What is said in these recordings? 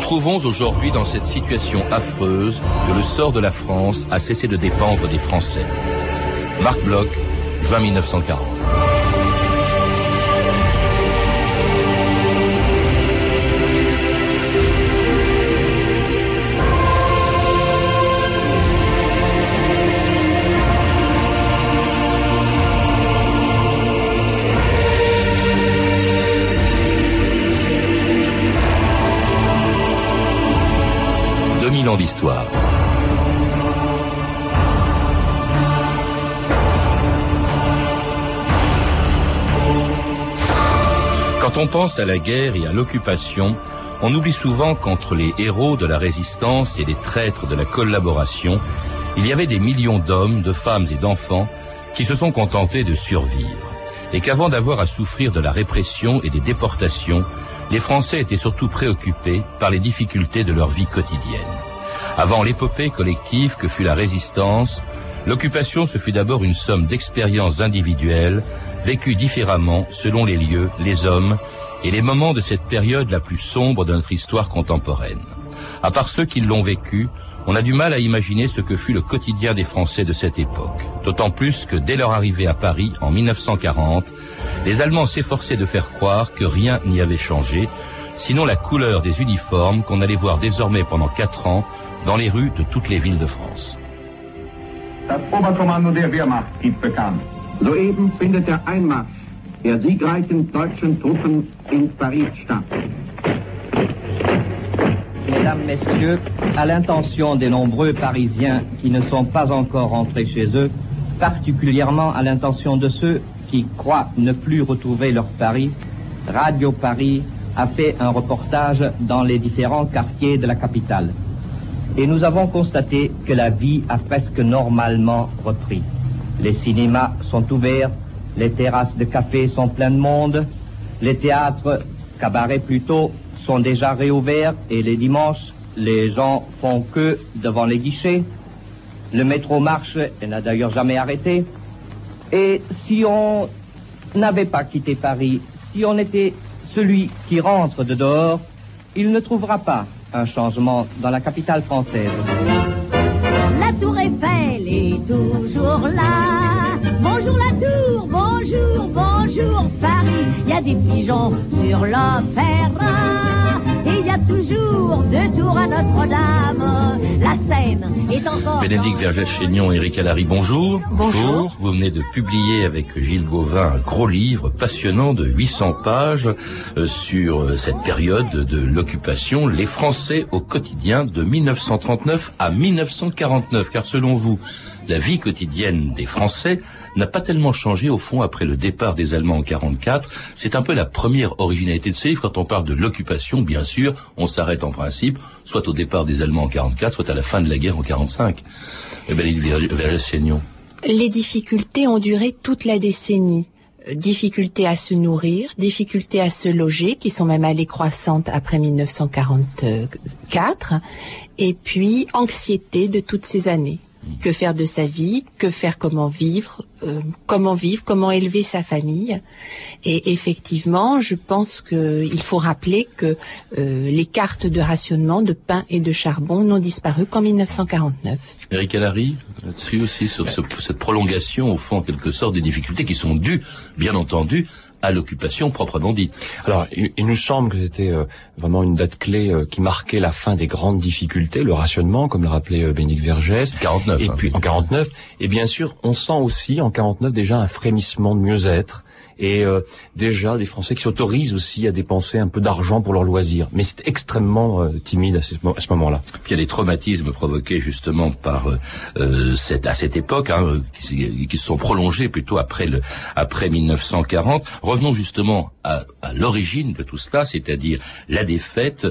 trouvons aujourd'hui dans cette situation affreuse que le sort de la France a cessé de dépendre des Français. Marc Bloch, juin 1940. D'histoire. Quand on pense à la guerre et à l'occupation, on oublie souvent qu'entre les héros de la résistance et les traîtres de la collaboration, il y avait des millions d'hommes, de femmes et d'enfants qui se sont contentés de survivre. Et qu'avant d'avoir à souffrir de la répression et des déportations, les Français étaient surtout préoccupés par les difficultés de leur vie quotidienne. Avant l'épopée collective que fut la résistance, l'occupation ce fut d'abord une somme d'expériences individuelles, vécues différemment selon les lieux, les hommes et les moments de cette période la plus sombre de notre histoire contemporaine. À part ceux qui l'ont vécu, on a du mal à imaginer ce que fut le quotidien des Français de cette époque. D'autant plus que dès leur arrivée à Paris en 1940, les Allemands s'efforçaient de faire croire que rien n'y avait changé, sinon la couleur des uniformes qu'on allait voir désormais pendant 4 ans dans les rues de toutes les villes de France. Das Oberkommando der Wehrmacht gibt bekannt. Soeben findet der Einmarsch der siegreichen deutschen Truppen in Paris statt. Mesdames, Messieurs, à l'intention des nombreux Parisiens qui ne sont pas encore rentrés chez eux, particulièrement à l'intention de ceux qui croient ne plus retrouver leur Paris, Radio Paris a fait un reportage dans les différents quartiers de la capitale. Et nous avons constaté que la vie a presque normalement repris. Les cinémas sont ouverts, les terrasses de café sont pleines de monde, les théâtres, cabarets plutôt, sont déjà réouverts et les dimanches, les gens font queue devant les guichets. Le métro marche et n'a d'ailleurs jamais arrêté. Et si on n'avait pas quitté Paris, si on était celui qui rentre de dehors, il ne trouvera pas un changement dans la capitale française. La tour Eiffel est toujours là. Bonjour la tour, bonjour, bonjour Paris. Il y a des pigeons sur l'opéra. Et il y a toujours 2 tours à Notre-Dame. La Seine est encore... Bénédicte Vergès-Chaignon, Éric Alary, bonjour. Bonjour. Vous venez de publier avec Gilles Gauvin un gros livre passionnant de 800 pages sur cette période de l'occupation, les Français au quotidien de 1939 à 1949. Car selon vous, la vie quotidienne des Français n'a pas tellement changé au fond après le départ des Allemands en 44. C'est un peu la première originalité de ce livre. Quand on parle de l'occupation, bien sûr, on s'arrête en principe, soit au départ des Allemands en 44, soit à la fin de la guerre en 45. Bénédicte Vergès-Chaignon. Les difficultés ont duré toute la décennie. Difficultés à se nourrir, difficultés à se loger, qui sont même allées croissantes après 1944, et puis anxiété de toutes ces années. Que faire de sa vie, que faire, comment vivre, comment élever sa famille. Et effectivement, je pense qu'il faut rappeler que les cartes de rationnement de pain et de charbon n'ont disparu qu'en 1949. Éric Alary, là-dessus aussi, sur cette prolongation, au fond, en quelque sorte, des difficultés qui sont dues, bien entendu, à l'occupation proprement dite. Alors, il nous semble que c'était vraiment une date clé qui marquait la fin des grandes difficultés, le rationnement, comme le rappelait Bénédicte Vergès. 49. Et puis en 49, et bien sûr, on sent aussi en 49 déjà un frémissement de mieux-être. Et déjà des Français qui s'autorisent aussi à dépenser un peu d'argent pour leurs loisirs. Mais c'est extrêmement timide à ce moment-là. Puis il y a les traumatismes provoqués justement par à cette époque, qui se sont prolongés plutôt après 1940. Revenons justement à l'origine de tout cela, c'est-à-dire la défaite,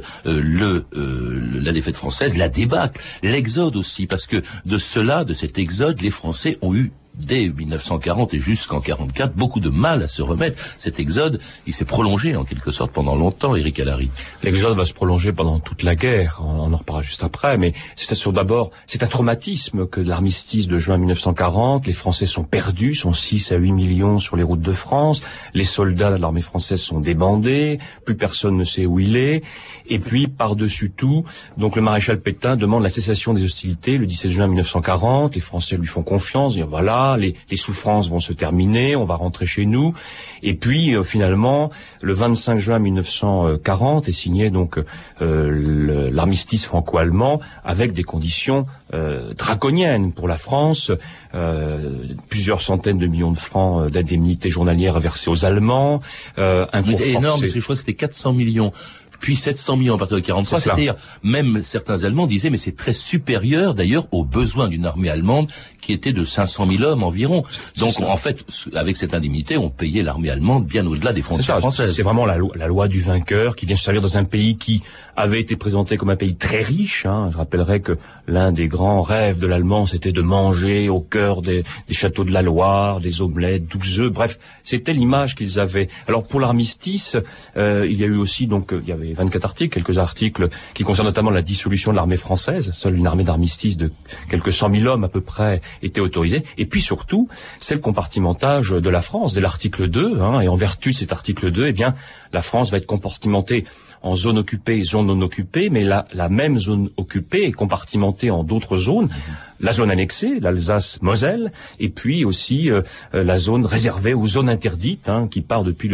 la défaite française, la débâcle, l'exode aussi, parce que de cet exode, les Français ont eu dès 1940 et jusqu'en 44, beaucoup de mal à se remettre. Cet exode, il s'est prolongé en quelque sorte pendant longtemps, Éric Allary. L'exode va se prolonger pendant toute la guerre, on en reparlera juste après, mais c'est un traumatisme que l'armistice de juin 1940, les Français sont perdus, sont 6 à 8 millions sur les routes de France, les soldats de l'armée française sont débandés, plus personne ne sait où il est, et puis par-dessus tout, donc le maréchal Pétain demande la cessation des hostilités le 17 juin 1940, les Français lui font confiance, disent voilà, les souffrances vont se terminer, on va rentrer chez nous, et puis finalement, le 25 juin 1940 est signé donc l'armistice franco-allemand avec des conditions draconiennes pour la France, plusieurs centaines de millions de francs d'indemnités journalières versées aux Allemands, un cours c'est énorme, forcé. je crois que c'était 400 millions. Puis 700 millions à partir de 43, c'est-à-dire même certains Allemands disaient mais c'est très supérieur d'ailleurs aux besoins d'une armée allemande qui était de 500 000 hommes environ. Donc en fait, avec cette indemnité, on payait l'armée allemande bien au-delà des frontières françaises. C'est vraiment la loi du vainqueur qui vient se servir dans un pays qui avait été présenté comme un pays très riche. Je rappellerai que l'un des grands rêves de l'Allemand, c'était de manger au cœur des châteaux de la Loire, des omelettes, 12 œufs, bref, c'était l'image qu'ils avaient. Alors pour l'armistice, il y a eu aussi donc il y avait 24 articles, quelques articles qui concernent notamment la dissolution de l'armée française. Seule une armée d'armistice de quelques 100 000 hommes à peu près était autorisée. Et puis surtout, c'est le compartimentage de la France dès l'article 2. Et en vertu de cet article 2, eh bien, la France va être compartimentée en zone occupée et zone non occupée, mais la même zone occupée est compartimentée en d'autres zones. La zone annexée, l'Alsace-Moselle, et puis aussi la zone réservée aux zones interdites, qui part depuis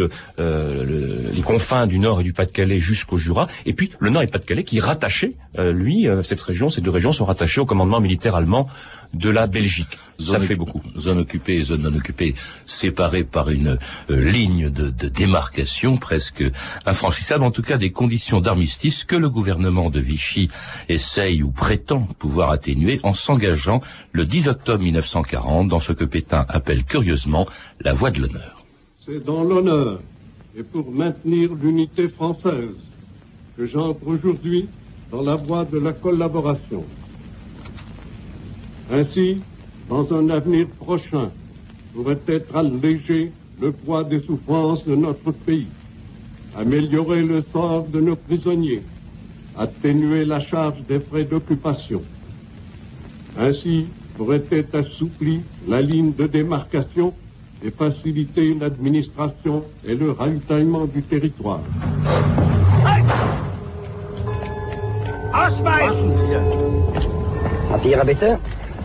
les confins du Nord et du Pas-de-Calais jusqu'au Jura, et puis le Nord et Pas-de-Calais qui est rattaché, ces deux régions sont rattachées au commandement militaire allemand de la Belgique. Ça fait beaucoup. Zone occupée et zone non occupée séparées par une ligne de démarcation presque infranchissable, en tout cas des conditions d'armistice que le gouvernement de Vichy essaye ou prétend pouvoir atténuer en s'engageant le 10 octobre 1940 dans ce que Pétain appelle curieusement la voie de l'honneur. C'est dans l'honneur et pour maintenir l'unité française que j'entre aujourd'hui dans la voie de la collaboration. Ainsi, dans un avenir prochain, pourrait être allégé le poids des souffrances de notre pays, améliorer le sort de nos prisonniers, atténuer la charge des frais d'occupation. Ainsi, pourrait être assouplie la ligne de démarcation et faciliter une administration et le ravitaillement du territoire. Papier, bitte.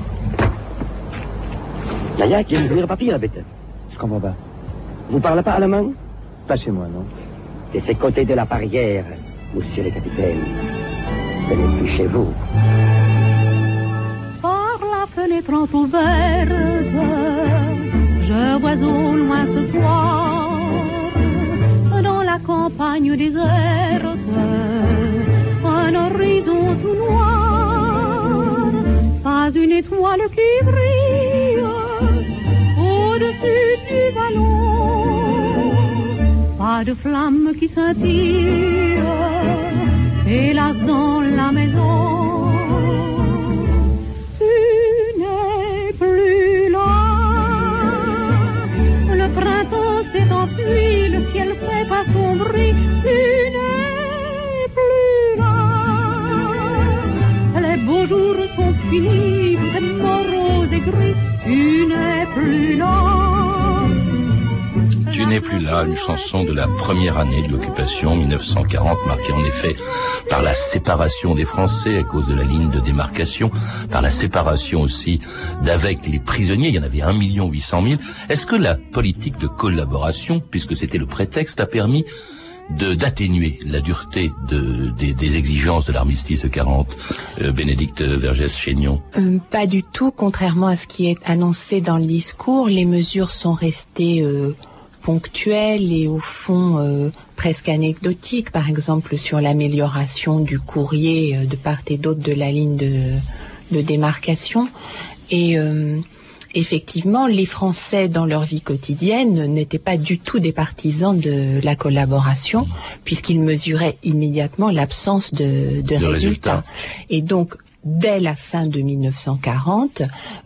Ja, geben Sie mir Papier, bitte. Je comprends pas. Vous parlez pas allemand? Pas chez moi, non. De ce côté de la barrière, monsieur le capitaine, ce n'est plus chez vous. Par la fenêtre entrouverte, je vois au loin ce soir, dans la campagne déserte, un horizon tout noir, pas une étoile qui brille au-dessus du vallon, pas de flamme qui scintille, hélas dans la maison. Tu n'es plus là, le printemps s'est enfui, le ciel s'est assombri. Tu n'es plus là, les beaux jours sont finis, tout est morose et gris. Tu n'es plus là. Tu n'es plus là, une chanson de la première année de l'occupation 1940, marquée en effet par la séparation des Français à cause de la ligne de démarcation, par la séparation aussi d'avec les prisonniers, il y en avait 1 800 000. Est-ce que la politique de collaboration, puisque c'était le prétexte, a permis d'atténuer la dureté des exigences de l'armistice de 40, Bénédicte Vergès-Chaignon? Pas du tout, contrairement à ce qui est annoncé dans le discours. Les mesures sont restées ponctuelles et au fond presque anecdotiques, par exemple sur l'amélioration du courrier de part et d'autre de la ligne de démarcation. Et effectivement, les Français, dans leur vie quotidienne, n'étaient pas du tout des partisans de la collaboration, puisqu'ils mesuraient immédiatement l'absence de résultats. Et donc, dès la fin de 1940,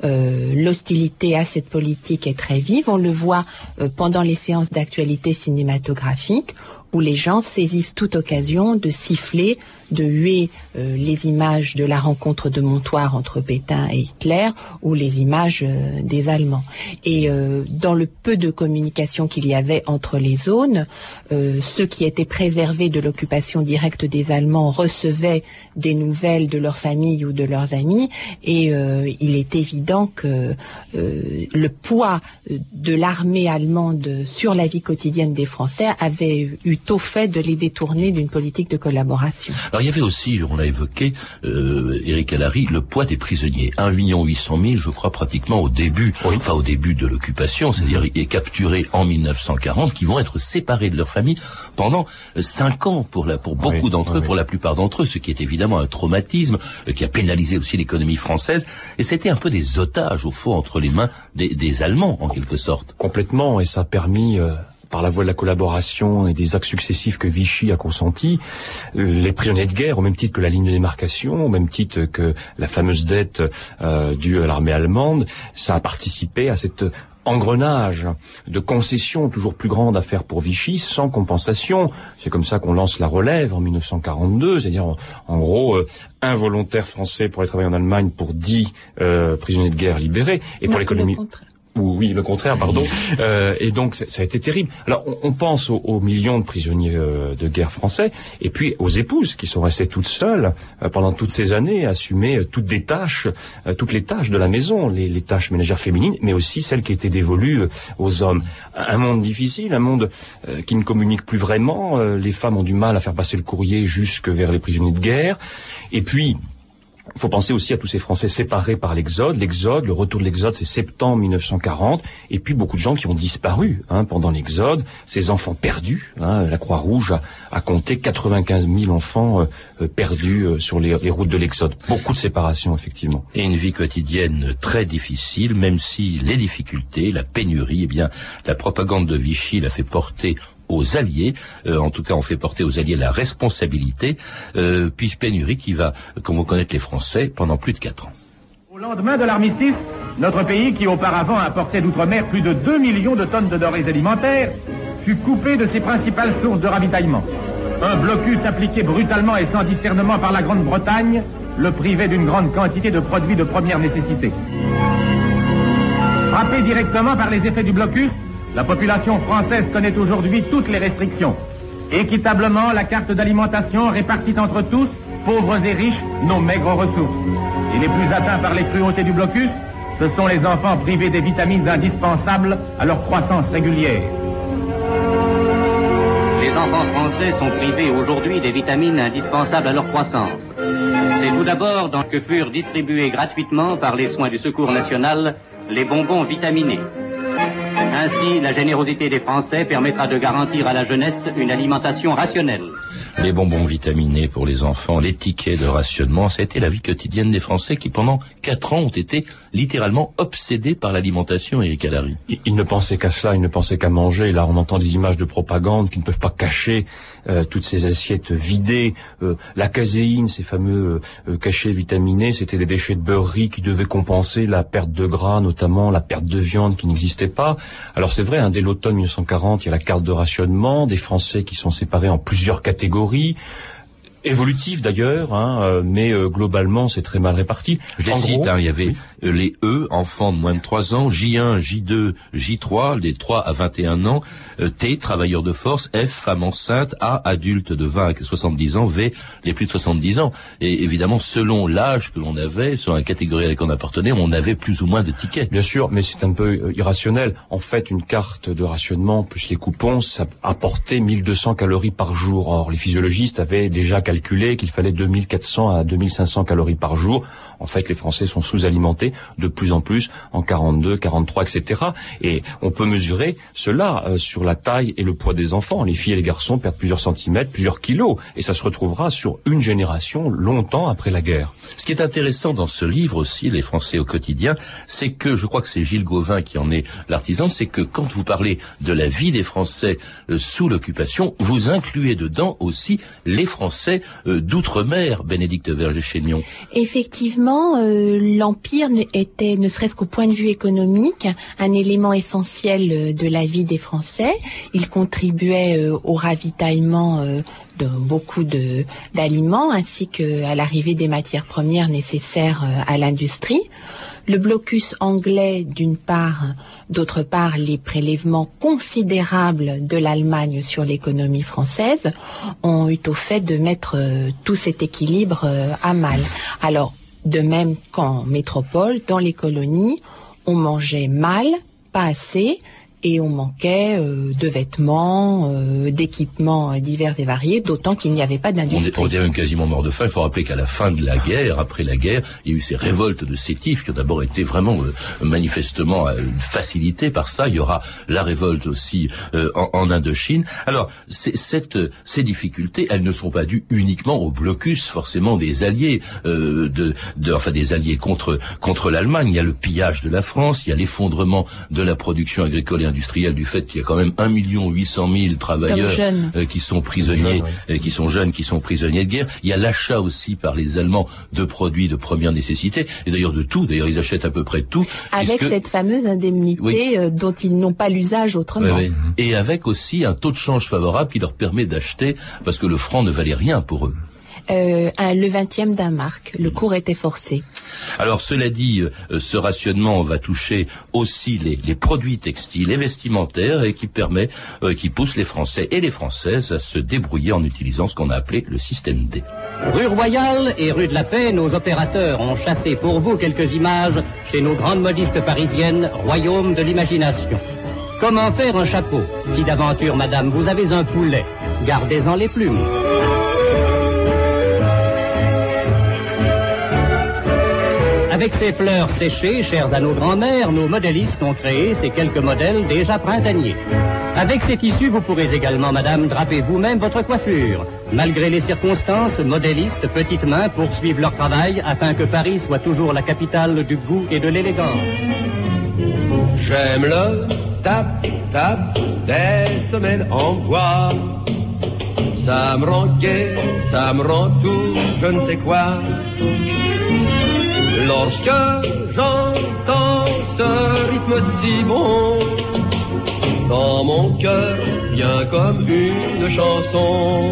l'hostilité à cette politique est très vive. On le voit pendant les séances d'actualité cinématographique, où les gens saisissent toute occasion de siffler, de huer les images de la rencontre de Montoire entre Pétain et Hitler, ou les images des Allemands. Et dans le peu de communication qu'il y avait entre les zones, ceux qui étaient préservés de l'occupation directe des Allemands recevaient des nouvelles de leur famille ou de leurs amis, et il est évident que le poids de l'armée allemande sur la vie quotidienne des Français avait eu tôt fait de les détourner d'une politique de collaboration. Alors il y avait aussi, on l'a évoqué, Éric Allary, le poids des prisonniers. 1 800 000, je crois, pratiquement au début, au début de l'occupation, c'est-à-dire capturés en 1940, qui vont être séparés de leur famille pendant 5 ans pour beaucoup d'entre eux, pour la plupart d'entre eux, ce qui est évidemment un traumatisme qui a pénalisé aussi l'économie française. Et c'était un peu des otages, au fond, entre les mains des Allemands, en quelque sorte. Complètement, et ça a permis... par la voie de la collaboration et des actes successifs que Vichy a consentis, les prisonniers de guerre, au même titre que la ligne de démarcation, au même titre que la fameuse dette due à l'armée allemande, ça a participé à cet engrenage de concessions toujours plus grandes à faire pour Vichy sans compensation. C'est comme ça qu'on lance la relève en 1942, c'est-à-dire en gros un volontaire français pour aller travailler en Allemagne pour 10 prisonniers de guerre libérés, et pour l'économie... Oui, le contraire, pardon. Et donc, ça a été terrible. Alors, on pense aux millions de prisonniers de guerre français, et puis aux épouses qui sont restées toutes seules pendant toutes ces années, à assumer toutes les tâches de la maison, les tâches ménagères féminines, mais aussi celles qui étaient dévolues aux hommes. Un monde difficile, un monde qui ne communique plus vraiment. Les femmes ont du mal à faire passer le courrier jusque vers les prisonniers de guerre. Et puis... il faut penser aussi à tous ces Français séparés par l'exode. Le retour de l'exode, c'est septembre 1940. Et puis beaucoup de gens qui ont disparu pendant l'exode. Ces enfants perdus. La Croix-Rouge a compté 95 000 enfants perdus sur les routes de l'exode. Beaucoup de séparations, effectivement. Et une vie quotidienne très difficile, même si les difficultés, la pénurie, eh bien, la propagande de Vichy l'a fait porter aux Alliés, en tout cas on fait porter aux Alliés la responsabilité, puis pénurie qui va, comme vous connaissez les Français, pendant plus de 4 ans. Au lendemain de l'armistice, notre pays, qui auparavant importait d'outre-mer plus de 2 millions de tonnes de denrées alimentaires, fut coupé de ses principales sources de ravitaillement. Un blocus appliqué brutalement et sans discernement par la Grande-Bretagne le privait d'une grande quantité de produits de première nécessité. Frappée directement par les effets du blocus, la population française connaît aujourd'hui toutes les restrictions. Équitablement, la carte d'alimentation répartit entre tous, pauvres et riches, nos maigres ressources. Et les plus atteints par les cruautés du blocus, ce sont les enfants privés des vitamines indispensables à leur croissance régulière. Les enfants français sont privés aujourd'hui des vitamines indispensables à leur croissance. C'est tout d'abord dans que furent distribués gratuitement par les soins du Secours national les bonbons vitaminés. Ainsi, la générosité des Français permettra de garantir à la jeunesse une alimentation rationnelle. Les bonbons vitaminés pour les enfants, les tickets de rationnement, ça a été la vie quotidienne des Français qui, pendant 4 ans, ont été littéralement obsédés par l'alimentation, Éric Allary. Ils ne pensaient qu'à cela, ils ne pensaient qu'à manger. Là, on entend des images de propagande qui ne peuvent pas cacher toutes ces assiettes vidées. La caséine, ces fameux cachets vitaminés, c'était des déchets de beurrerie qui devaient compenser la perte de gras, notamment la perte de viande qui n'existait pas. Alors c'est vrai, dès l'automne 1940, il y a la carte de rationnement, des Français qui sont séparés en plusieurs catégories, évolutives d'ailleurs, mais globalement c'est très mal réparti. Je les cite, il y avait les E, enfants de moins de 3 ans, J1, J2, J3, les 3 à 21 ans, T, travailleurs de force, F, femmes enceintes, A, adultes de 20 à 70 ans, V, les plus de 70 ans. Et évidemment, selon l'âge que l'on avait, selon la catégorie à laquelle on appartenait, on avait plus ou moins de tickets. Bien sûr, mais c'est un peu irrationnel. En fait, une carte de rationnement plus les coupons, ça apportait 1200 calories par jour. Or, les physiologistes avaient déjà calculé qu'il fallait 2400 à 2500 calories par jour. En fait, les Français sont sous-alimentés de plus en plus en 42, 43, etc. Et on peut mesurer cela sur la taille et le poids des enfants. Les filles et les garçons perdent plusieurs centimètres, plusieurs kilos. Et ça se retrouvera sur une génération longtemps après la guerre. Ce qui est intéressant dans ce livre aussi, Les Français au quotidien, c'est que, je crois que c'est Gilles Gauvin qui en est l'artisan, c'est que quand vous parlez de la vie des Français sous l'occupation, vous incluez dedans aussi les Français d'outre-mer, Bénédicte Verger-Chénion. Effectivement, l'Empire était, ne serait-ce qu'au point de vue économique, un élément essentiel de la vie des Français. Il contribuait au ravitaillement de beaucoup d'aliments, ainsi qu'à l'arrivée des matières premières nécessaires à l'industrie. Le blocus anglais, d'une part, d'autre part, les prélèvements considérables de l'Allemagne sur l'économie française ont eu au fait de mettre tout cet équilibre à mal. Alors, de même qu'en métropole, dans les colonies, on mangeait mal, pas assez, et on manquait de vêtements, d'équipements divers et variés, d'autant qu'il n'y avait pas d'industrie. On était même quasiment mort de faim. Il faut rappeler qu'à la fin de la guerre, après la guerre, il y a eu ces révoltes de sétifs qui ont d'abord été vraiment manifestement facilitées par ça. Il y aura la révolte aussi en Indochine. Alors, ces difficultés, elles ne sont pas dues uniquement au blocus, forcément, des alliés, enfin des alliés contre l'Allemagne. Il y a le pillage de la France, il y a l'effondrement de la production agricole et industrielle du fait qu'il y a quand même 1 800 000 travailleurs qui sont prisonniers, qui sont jeunes, qui sont prisonniers de guerre. Il y a l'achat aussi par les Allemands de produits de première nécessité, et d'ailleurs de tout. D'ailleurs, ils achètent à peu près tout. Avec cette fameuse indemnité dont ils n'ont pas l'usage autrement. Oui. Et avec aussi un taux de change favorable qui leur permet d'acheter, parce que le franc ne valait rien pour eux. Le 20e d'un mark. Le cours était forcé. Alors, cela dit, ce rationnement va toucher aussi les produits textiles et vestimentaires et qui pousse les Français et les Françaises à se débrouiller en utilisant ce qu'on a appelé le système D. Rue Royale et rue de la Paix, nos opérateurs ont chassé pour vous quelques images chez nos grandes modistes parisiennes, royaume de l'imagination. Comment faire un chapeau? Si d'aventure, madame, vous avez un poulet, gardez-en les plumes. Avec ces fleurs séchées, chères à nos grands-mères, nos modélistes ont créé ces quelques modèles déjà printaniers. Avec ces tissus, vous pourrez également, madame, draper vous-même votre coiffure. Malgré les circonstances, modélistes, petites mains poursuivent leur travail afin que Paris soit toujours la capitale du goût et de l'élégance. J'aime le tap-tap des semelles en bois. Ça me rend gai, ça me rend tout, je ne sais quoi. Lorsque j'entends ce rythme si bon, dans mon cœur vient comme une chanson.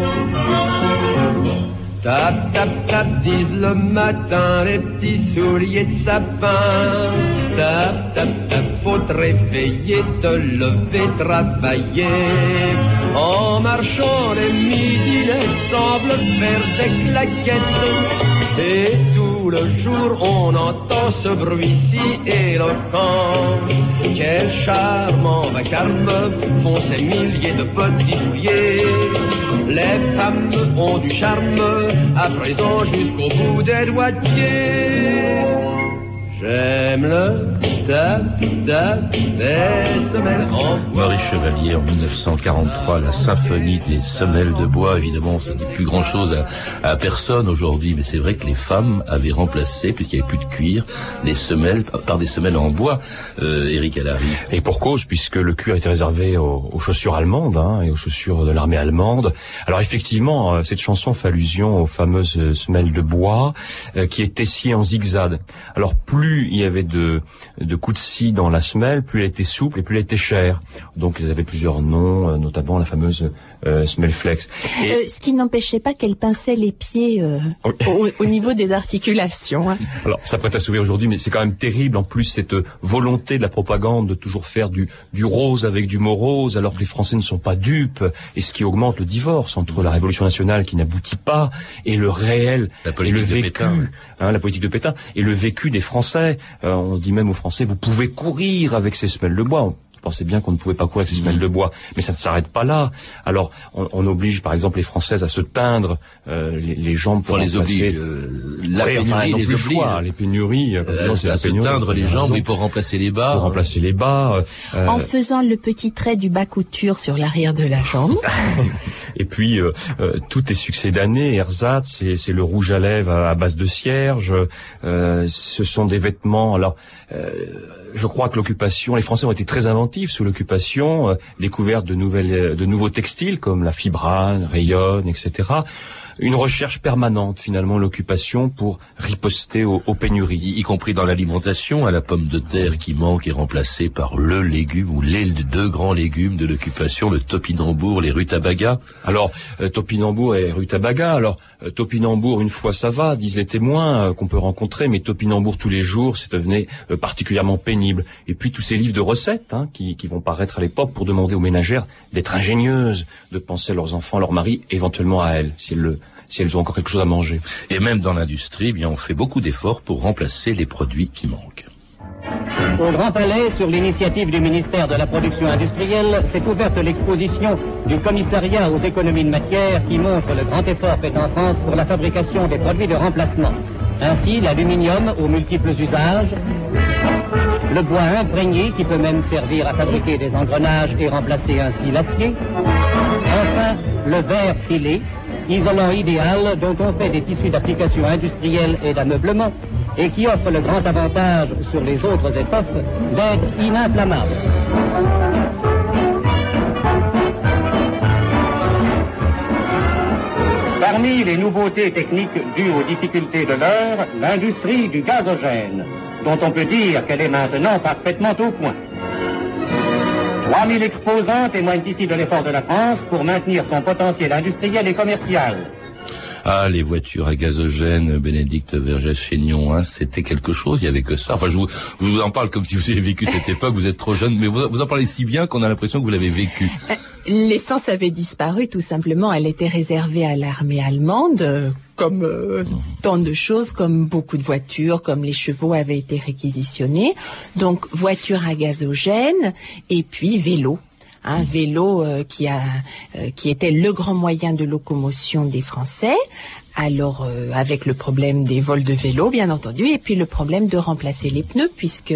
Tap, tap, tap, disent le matin les petits souliers de sapin. Tap, tap, tap, faut te réveiller, te lever, travailler. En marchant les midinets semblent faire des claquettes. Et tout le jour on entend ce bruit si éloquent. Quel charmant vacarme font ces milliers de petits souliers. Les femmes ont du charme, à présent jusqu'au bout des doigtiers. J'aime le tap-tap des semelles en bois. Maurice Chevalier, en 1943, la symphonie des semelles de bois. Évidemment, ça ne dit plus grand-chose à personne aujourd'hui, mais c'est vrai que les femmes avaient remplacé, puisqu'il n'y avait plus de cuir, les semelles par des semelles en bois. Éric Allary. Et pour cause, puisque le cuir était réservé aux chaussures allemandes et aux chaussures de l'armée allemande. Alors effectivement, cette chanson fait allusion aux fameuses semelles de bois qui étaient sciées en zigzag. Alors plus il y avait de coups de scie dans la semelle, plus elle était souple et plus elle était chère. Donc ils avaient plusieurs noms, notamment la fameuse semelle flex. Ce qui n'empêchait pas qu'elle pinçait les pieds au niveau des articulations. Hein. Alors ça prête à sourire aujourd'hui, mais c'est quand même terrible. En plus, cette volonté de la propagande de toujours faire du rose avec du morose, alors que les Français ne sont pas dupes, et ce qui augmente le divorce entre la Révolution nationale qui n'aboutit pas et le réel et le vécu, la politique de Pétain et le vécu des Français. On dit même aux Français, vous pouvez courir avec ces semelles de bois. On pensait bien qu'on ne pouvait pas courir avec ces semelles de bois, mais ça ne s'arrête pas là. Alors, on oblige, par exemple, les Françaises à se teindre les jambes pour les obliger. La pénurie les oblige. Les pénuries, à se teindre les jambes, pour remplacer les bas. Pour remplacer les bas. En faisant le petit trait du bas couture sur l'arrière de la jambe. Et puis tout est succès d'année. Ersatz, c'est le rouge à lèvres à base de cierge. Ce sont des vêtements. Alors, je crois que l'occupation, les Français ont été très inventifs sous l'occupation, découverte de nouveaux textiles comme la fibrane, rayonne, etc. Une recherche permanente, finalement, l'occupation pour riposter aux pénuries. Y compris dans l'alimentation, à la pomme de terre qui manque est remplacée par le légume ou les deux grands légumes de l'occupation, le topinambour, les rutabagas. Alors, topinambour et rutabagas. Alors, topinambour, une fois ça va, disent les témoins qu'on peut rencontrer, mais topinambour tous les jours, c'est devenu particulièrement pénible. Et puis tous ces livres de recettes qui vont paraître à l'époque pour demander aux ménagères d'être ingénieuses, de penser à leurs enfants, à leur mari, éventuellement à elles, si elles ont encore quelque chose à manger. Et même dans l'industrie, bien, on fait beaucoup d'efforts pour remplacer les produits qui manquent. Au Grand Palais, sur l'initiative du ministère de la Production industrielle, s'est ouverte l'exposition du commissariat aux économies de matière qui montre le grand effort fait en France pour la fabrication des produits de remplacement. Ainsi, l'aluminium aux multiples usages, le bois imprégné qui peut même servir à fabriquer des engrenages et remplacer ainsi l'acier. Enfin, le verre filé, isolant idéal dont on fait des tissus d'application industrielle et d'ameublement et qui offre le grand avantage sur les autres étoffes d'être ininflammable. Parmi les nouveautés techniques dues aux difficultés de l'heure, l'industrie du gazogène, dont on peut dire qu'elle est maintenant parfaitement au point. 3000 exposants témoignent ici de l'effort de la France pour maintenir son potentiel industriel et commercial. Ah, les voitures à gazogène, Bénédicte Vergès-Chaignon, hein, c'était quelque chose, il y avait que ça. Enfin, je vous en parle comme si vous avez vécu cette époque, vous êtes trop jeune, mais vous en parlez si bien qu'on a l'impression que vous l'avez vécu. L'essence avait disparu, tout simplement. Elle était réservée à l'armée allemande, comme tant de choses, comme beaucoup de voitures, comme les chevaux avaient été réquisitionnés. Donc, voiture à gazogène et puis vélo. Un vélo qui était le grand moyen de locomotion des Français. Alors, avec le problème des vols de vélos, bien entendu, et puis le problème de remplacer les pneus, puisque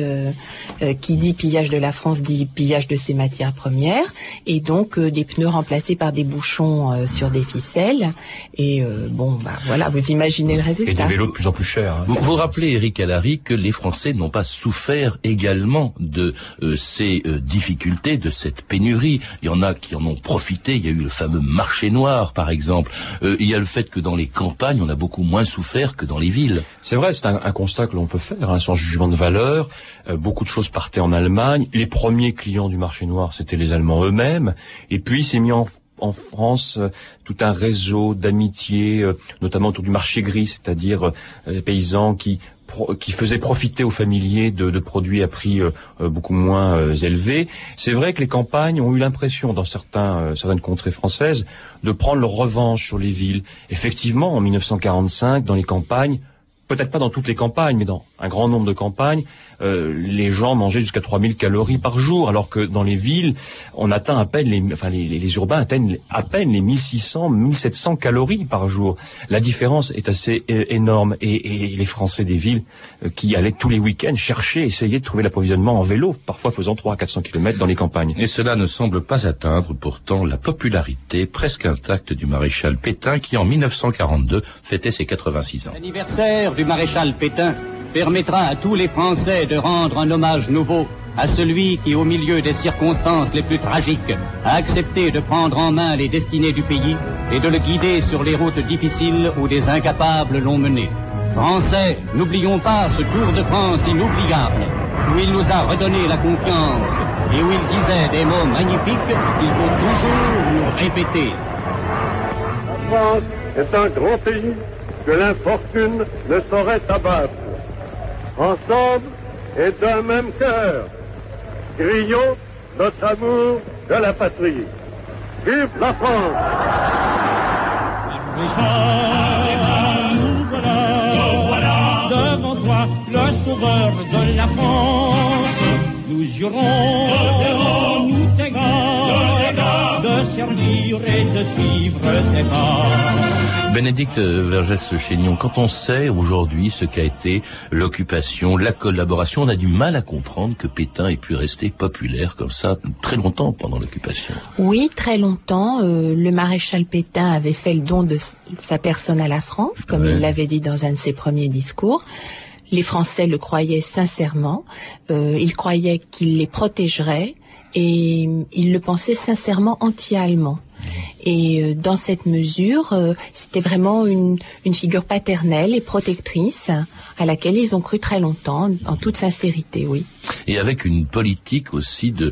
qui dit pillage de la France dit pillage de ses matières premières, et donc des pneus remplacés par des bouchons sur des ficelles. Et voilà, vous imaginez le résultat. Et des vélos de plus en plus chers. Hein. Vous rappelez, Éric Alary, que les Français n'ont pas souffert également de ces difficultés, de cette pénurie. Il y en a qui en ont profité. Il y a eu le fameux marché noir, par exemple. Il y a le fait que dans les campagnes, on a beaucoup moins souffert que dans les villes. C'est vrai, c'est un constat que l'on peut faire, sans jugement de valeur. Beaucoup de choses partaient en Allemagne. Les premiers clients du marché noir, c'était les Allemands eux-mêmes. Et puis, c'est mis en France tout un réseau d'amitié, notamment autour du marché gris, c'est-à-dire les paysans qui faisait profiter aux familiers de produits à prix beaucoup moins élevés. C'est vrai que les campagnes ont eu l'impression, dans certaines contrées françaises, de prendre leur revanche sur les villes. Effectivement, en 1945, dans les campagnes, peut-être pas dans toutes les campagnes, mais dans un grand nombre de campagnes, les gens mangeaient jusqu'à 3000 calories par jour, alors que dans les villes, on atteint à peine les urbains atteignent à peine les 1600, 1700 calories par jour. La différence est assez énorme, et les Français des villes qui allaient tous les week-ends essayer de trouver l'approvisionnement en vélo, parfois faisant 300 à 400 km dans les campagnes. Et cela ne semble pas atteindre pourtant la popularité presque intacte du maréchal Pétain, qui en 1942 fêtait ses 86 ans. L'anniversaire du maréchal Pétain permettra à tous les Français de rendre un hommage nouveau à celui qui, au milieu des circonstances les plus tragiques, a accepté de prendre en main les destinées du pays et de le guider sur les routes difficiles où des incapables l'ont mené. Français, n'oublions pas ce Tour de France inoubliable, où il nous a redonné la confiance et où il disait des mots magnifiques qu'il faut toujours nous répéter. La France est un grand pays que l'infortune ne saurait abattre. Ensemble et d'un même cœur, crions notre amour de la patrie. Vive la France! Nous voilà devant toi, le sauveur de la France. Nous jurons, nous t'égard, de surgir et de suivre tes pas. Bénédicte Vergès-Chaignon, quand on sait aujourd'hui ce qu'a été l'occupation, la collaboration, on a du mal à comprendre que Pétain ait pu rester populaire comme ça très longtemps pendant l'occupation. Oui, très longtemps. Le maréchal Pétain avait fait le don de sa personne à la France, comme il l'avait dit dans un de ses premiers discours. Les Français le croyaient sincèrement. Ils croyaient qu'il les protégerait et ils le pensaient sincèrement anti-allemand. Et dans cette mesure, c'était vraiment une figure paternelle et protectrice à laquelle ils ont cru très longtemps, en toute sincérité, oui. Et avec une politique aussi de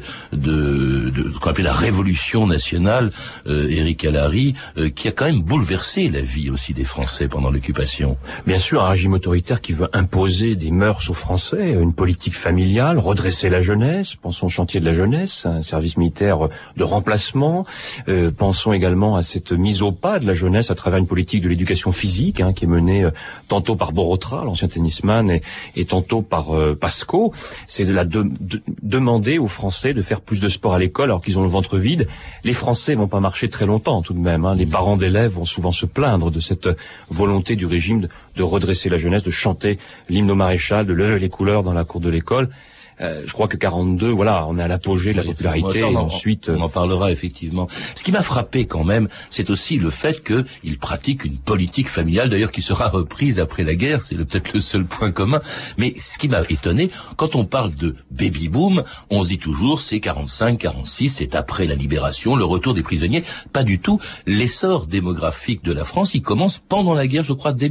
ce qu'on appelait la révolution nationale, Éric Alary, qui a quand même bouleversé la vie aussi des Français pendant l'occupation. Bien sûr, un régime autoritaire qui veut imposer des mœurs aux Français, une politique familiale, redresser la jeunesse, pensons au chantier de la jeunesse, un service militaire de remplacement, pensons également à cette mise au pas de la jeunesse à travers une politique de l'éducation physique, qui est menée tantôt par Borotra, l'ancien tennisman, et tantôt par Pasco. C'est de demander aux Français de faire plus de sport à l'école alors qu'ils ont le ventre vide. Les Français vont pas marcher très longtemps tout de même. Les parents d'élèves vont souvent se plaindre de cette volonté du régime de redresser la jeunesse, de chanter l'hymne au maréchal, de lever les couleurs dans la cour de l'école. Je crois que 42, voilà, on est à l'apogée de la popularité. Ça, ensuite, on en parlera effectivement. Ce qui m'a frappé quand même, c'est aussi le fait qu'il pratique une politique familiale, d'ailleurs qui sera reprise après la guerre. C'est peut-être le seul point commun. Mais ce qui m'a étonné, quand on parle de baby boom, on se dit toujours c'est 45, 46, c'est après la libération, le retour des prisonniers. Pas du tout. L'essor démographique de la France, il commence pendant la guerre, je crois, dès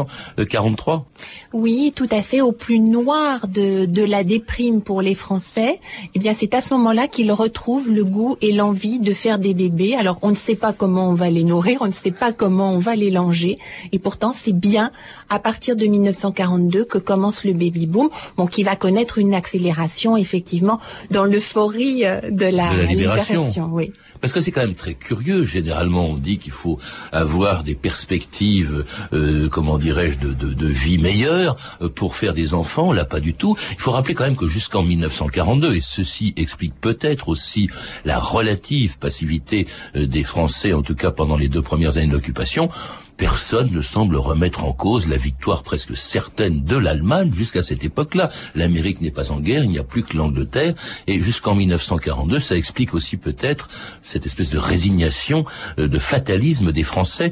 1943. Oui, tout à fait. Au plus noir de la déprime pour les Français, eh bien c'est à ce moment-là qu'ils retrouvent le goût et l'envie de faire des bébés. Alors on ne sait pas comment on va les nourrir, on ne sait pas comment on va les langer, et pourtant c'est bien à partir de 1942 que commence le baby boom, qui va connaître une accélération effectivement dans l'euphorie de la libération. Oui. Parce que c'est quand même très curieux. Généralement, on dit qu'il faut avoir des perspectives, comment dirais-je, de vie meilleure pour faire des enfants. Là, pas du tout. Il faut rappeler quand même que jusqu'en 1942, et ceci explique peut-être aussi la relative passivité des Français, en tout cas pendant les 2 premières années de l'occupation, personne ne semble remettre en cause la victoire presque certaine de l'Allemagne jusqu'à cette époque-là. L'Amérique n'est pas en guerre, il n'y a plus que l'Angleterre, et jusqu'en 1942, ça explique aussi peut-être cette espèce de résignation, de fatalisme des Français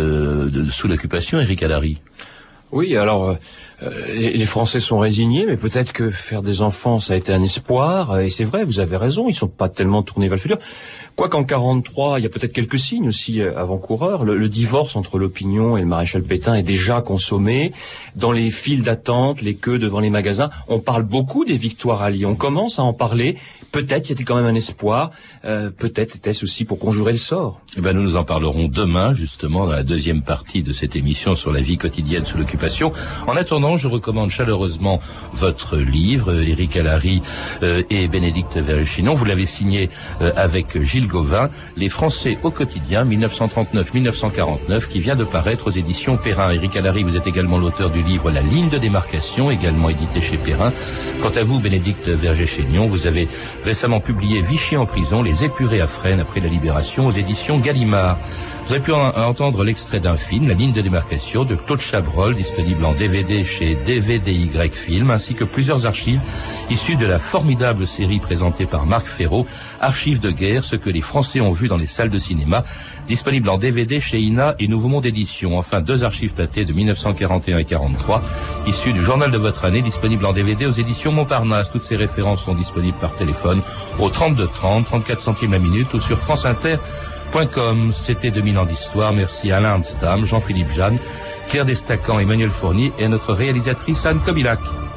sous l'occupation, Éric Alary. Oui, alors les Français sont résignés, mais peut-être que faire des enfants, ça a été un espoir, et c'est vrai, vous avez raison, ils sont pas tellement tournés vers le futur. Quoiqu'en 43, il y a peut-être quelques signes aussi avant-coureurs. Le divorce entre l'opinion et le maréchal Pétain est déjà consommé. Dans les files d'attente, les queues devant les magasins, on parle beaucoup des victoires alliées. On commence à en parler. Peut-être y a-t-il quand même un espoir. Peut-être était-ce aussi pour conjurer le sort. Eh ben, nous en parlerons demain, justement, dans la deuxième partie de cette émission sur la vie quotidienne sous l'occupation. En attendant, je recommande chaleureusement votre livre, Éric Alary et Bénédicte Vergès-Chaignon. Vous l'avez signé avec Gilles Gauvin, Les Français au quotidien, 1939-1949, qui vient de paraître aux éditions Perrin. Éric Alary, vous êtes également l'auteur du livre La ligne de démarcation, également édité chez Perrin. Quant à vous, Bénédicte Vergès-Chaignon, vous avez récemment publié Vichy en prison, les épurés à Fresnes après la libération aux éditions Gallimard. Vous avez pu entendre l'extrait d'un film, La ligne de démarcation, de Claude Chabrol, disponible en DVD chez DVDY Film, ainsi que plusieurs archives issues de la formidable série présentée par Marc Ferraud, Archives de guerre, ce que les Français ont vu dans les salles de cinéma, disponible en DVD chez INA et Nouveau Monde Édition. Enfin, 2 archives platées de 1941 et 43, issues du journal de votre année, disponible en DVD aux éditions Montparnasse. Toutes ces références sont disponibles par téléphone au 32 30, 34 centimes la minute ou sur franceinter.com. C'était 2000 ans d'histoire. Merci à Alain Anstam, Jean-Philippe Jeanne, Claire Destacan, Emmanuel Fournier et à notre réalisatrice Anne Kobilac.